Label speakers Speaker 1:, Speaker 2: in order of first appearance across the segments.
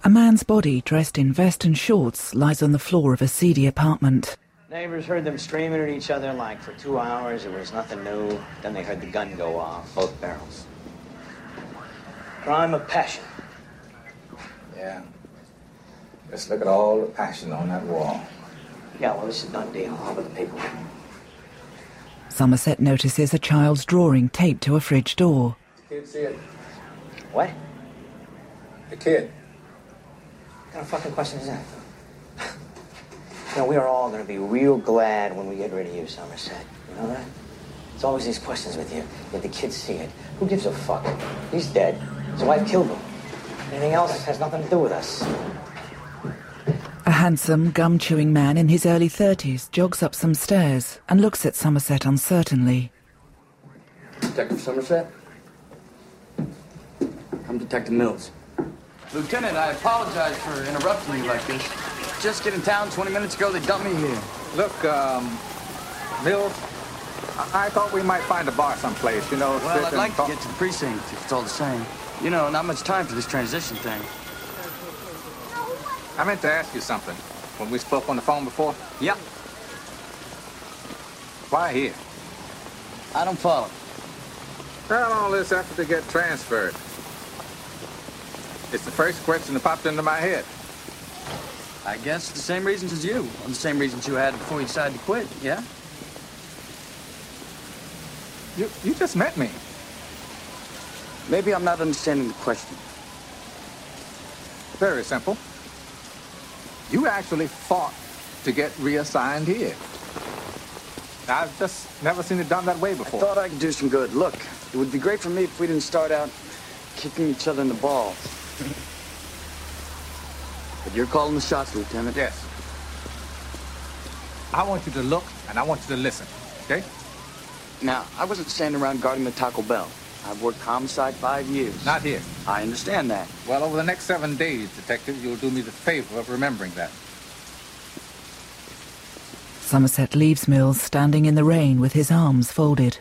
Speaker 1: A man's body dressed in vest and shorts lies on the floor of a seedy apartment.
Speaker 2: Neighbors heard them screaming at each other like for 2 hours. It was nothing new. Then they heard the gun go off, both barrels. Crime of passion.
Speaker 3: Yeah. Just look at all the passion on that wall.
Speaker 2: Yeah, well, this is done deal. How about the paperwork?
Speaker 1: Somerset notices a child's drawing taped to a fridge door.
Speaker 3: The kid see it?
Speaker 2: What?
Speaker 3: The kid.
Speaker 2: What kind of fucking question is that? You know, we are all going to be real glad when we get rid of you, Somerset. You know that? It's always these questions with you. Did the kids see it? Who gives a fuck? He's dead. His wife killed him. Anything else has nothing to do with us.
Speaker 1: A handsome, gum-chewing man in his early 30s jogs up some stairs and looks at Somerset uncertainly.
Speaker 4: Detective Somerset? I'm Detective Mills. Lieutenant, I apologize for interrupting you like this. Just get in town 20 minutes ago, they dumped me here.
Speaker 3: Look, Mills, I thought we might find a bar someplace, you know.
Speaker 4: Well, I'd like to get to the precinct, if it's all the same. You know, not much time for this transition thing.
Speaker 3: I meant to ask you something. When we spoke on the phone before?
Speaker 4: Yep.
Speaker 3: Why here?
Speaker 4: I don't follow.
Speaker 3: Well, all this effort to get transferred. It's the first question that popped into my head.
Speaker 4: I guess the same reasons as you. Or the same reasons you had before you decided to quit, yeah?
Speaker 3: You just met me.
Speaker 4: Maybe I'm not understanding the question.
Speaker 3: Very simple. You actually fought to get reassigned here. I've just never seen it done that way before.
Speaker 4: I thought I could do some good. Look, it would be great for me if we didn't start out kicking each other in the balls. But you're calling the shots, Lieutenant.
Speaker 3: Yes. I want you to look, and I want you to listen, okay?
Speaker 4: Now, I wasn't standing around guarding the Taco Bell. I've worked homicide 5 years.
Speaker 3: Not here.
Speaker 4: I understand that.
Speaker 3: Well, over the next 7 days, Detective, you'll do me the favor of remembering that.
Speaker 1: Somerset leaves Mills standing in the rain with his arms folded.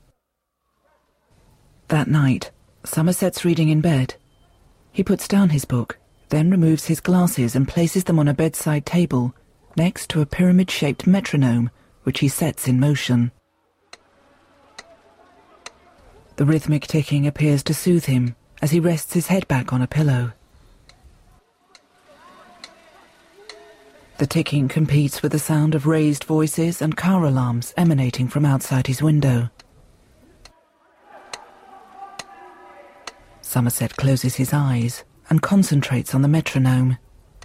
Speaker 1: That night, Somerset's reading in bed. He puts down his book, then removes his glasses and places them on a bedside table next to a pyramid-shaped metronome, which he sets in motion. The rhythmic ticking appears to soothe him as he rests his head back on a pillow. The ticking competes with the sound of raised voices and car alarms emanating from outside his window. Somerset closes his eyes and concentrates on the metronome.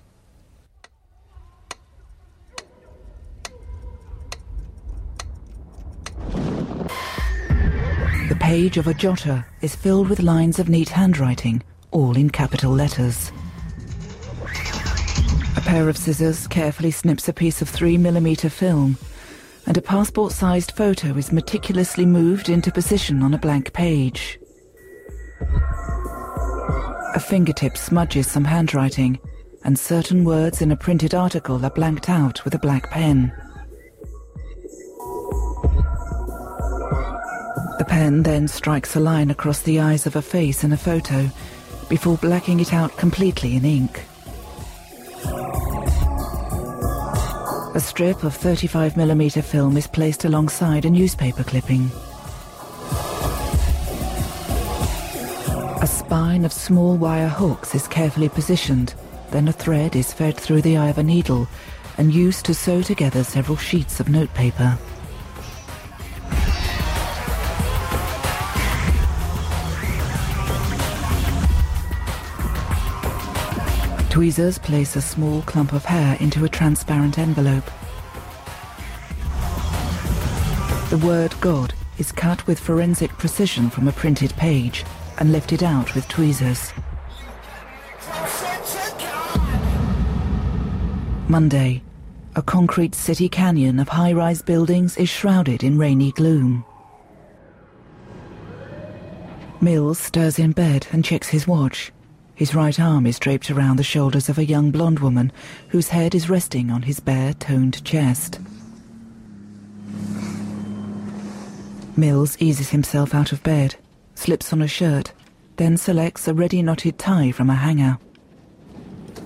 Speaker 1: The page of a jotter is filled with lines of neat handwriting, all in capital letters. A pair of scissors carefully snips a piece of 3mm film, and a passport-sized photo is meticulously moved into position on a blank page. A fingertip smudges some handwriting, and certain words in a printed article are blanked out with a black pen. The pen then strikes a line across the eyes of a face in a photo, before blacking it out completely in ink. A strip of 35mm film is placed alongside a newspaper clipping. A spine of small wire hooks is carefully positioned, then a thread is fed through the eye of a needle and used to sew together several sheets of notepaper. Tweezers place a small clump of hair into a transparent envelope. The word God is cut with forensic precision from a printed page and lifted out with tweezers. Monday, a concrete city canyon of high-rise buildings is shrouded in rainy gloom. Mills stirs in bed and checks his watch. His right arm is draped around the shoulders of a young blonde woman whose head is resting on his bare, toned chest. Mills eases himself out of bed, slips on a shirt, then selects a ready knotted tie from a hanger.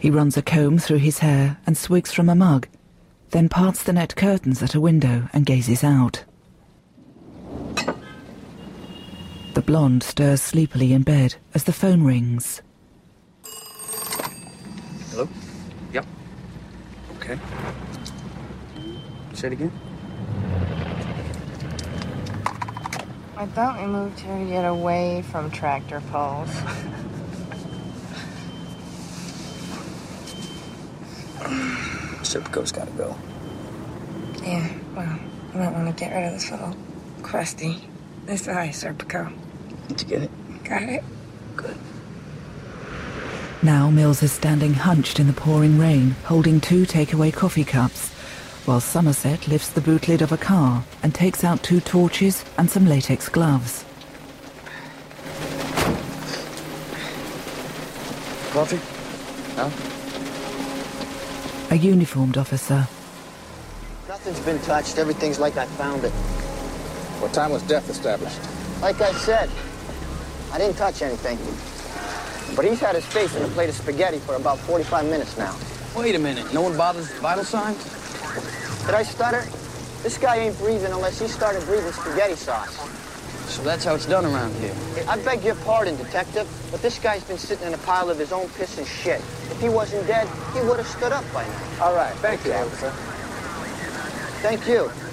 Speaker 1: He runs a comb through his hair and swigs from a mug, then parts the net curtains at a window and gazes out. The blonde stirs sleepily in bed as the phone rings.
Speaker 4: Hello? Yep. Okay. Say it again?
Speaker 5: I thought we moved here to get away from tractor pulls.
Speaker 4: Serpico's gotta go.
Speaker 5: Yeah, well, I might want to get rid of this little crusty. This eye, Serpico.
Speaker 4: Did you get it?
Speaker 5: Got it?
Speaker 4: Good.
Speaker 1: Now Mills is standing hunched in the pouring rain, holding 2 takeaway coffee cups, while Somerset lifts the boot lid of a car and takes out 2 torches and some latex gloves.
Speaker 4: Coffee? No?
Speaker 1: A uniformed officer.
Speaker 6: Nothing's been touched. Everything's like I found it.
Speaker 3: What time was death established?
Speaker 6: Like I said, I didn't touch anything. But he's had his face in a plate of spaghetti for about 45 minutes now.
Speaker 4: Wait a minute. No one bothers vital signs?
Speaker 6: Did I stutter? This guy ain't breathing unless he started breathing spaghetti sauce.
Speaker 4: So that's how it's done around here.
Speaker 6: I beg your pardon, detective, but this guy's been sitting in a pile of his own piss and shit. If he wasn't dead, he would have stood up by now.
Speaker 3: All right, thank you, officer.
Speaker 6: Thank you.